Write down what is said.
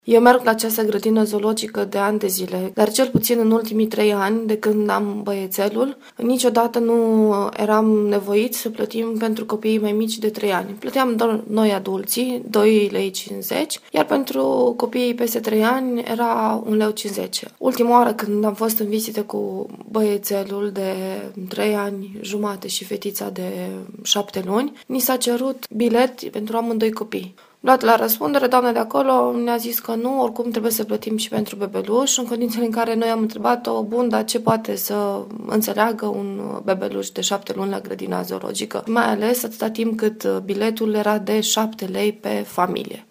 Eu merg la această grădină zoologică de ani de zile, dar cel puțin în ultimii 3 ani, de când am băiețelul, niciodată nu eram nevoit să plătim pentru copiii mai mici de 3 ani. Plăteam doar noi adulții, 2,50 lei, iar pentru copiii peste 3 ani era 1,50 lei. Ultima oară când am fost în vizită cu băiețelul de 3 ani jumate și fetița de 7 luni, ni s-a cerut bilet pentru amândoi copii. Luat la răspundere, doamna de acolo ne-a zis că nu, oricum trebuie să plătim și pentru bebeluș, în condițiile în care noi am întrebat-o, bun, dar ce poate să înțeleagă un bebeluș de 7 luni la grădina zoologică, mai ales atâta timp cât biletul era de 7 lei pe familie.